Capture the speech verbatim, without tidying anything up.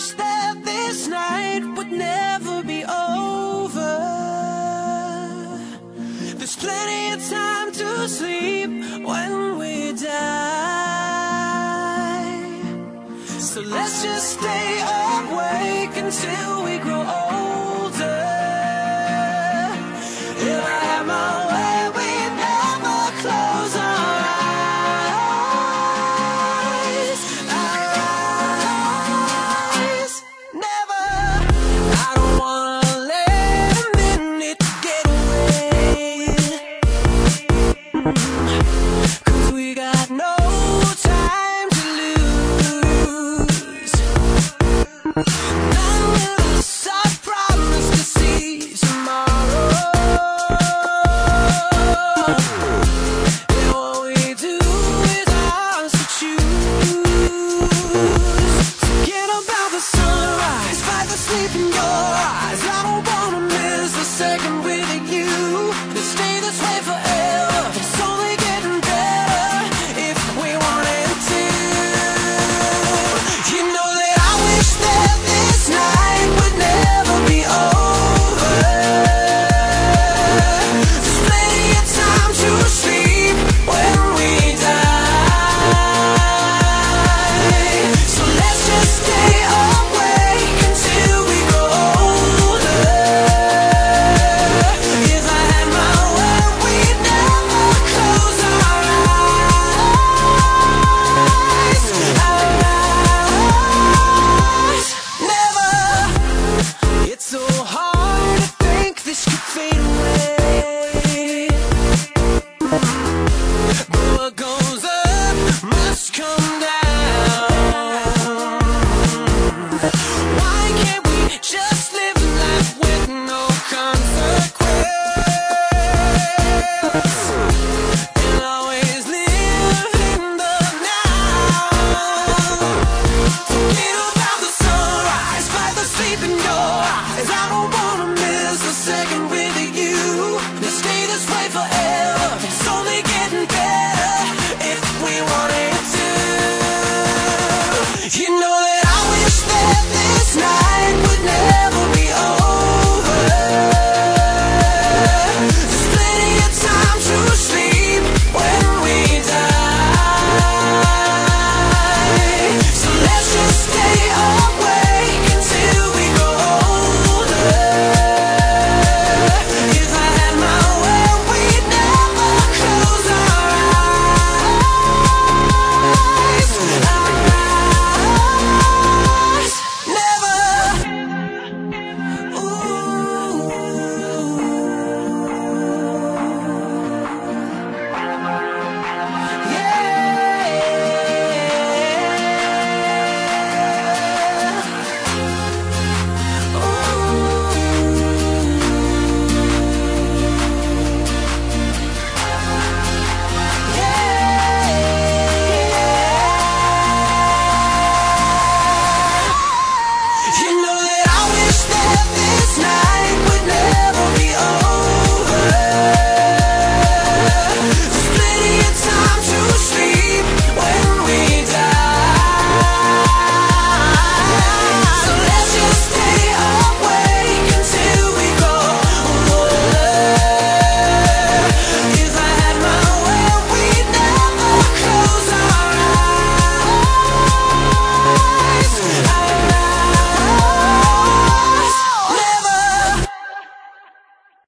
wish that this night would never be over. There's plenty of time to sleep when we die. So let's just stay awake until we grow older. If I had my way, we'd never close our eyes. Our eyes, never. I don't wanna let a minute get away, 'cause we got no time to lose. None of us are promised to see tomorrow. And what we do is ours to choose. Forget about the sunrise, fight the sleep in your eyes. I don't wanna miss a second with you. To stay this way forever, it's only getting better if we wanted to. You know that I wish that this night would never be over. There's plenty of time to sleep when we die. So let's just stay awake until we grow older. If I had my way, we'd never close our eyes. Our eyes, never. It's so hard to think this could fade away, but what goes up must come down. Why can't we just live life with no consequence, and always live in the now? Forget about the sunrise, fight the sleep in your eyes. I don't wanna miss a second with you. To stay this way forever, it's only getting better if we wanted to. You know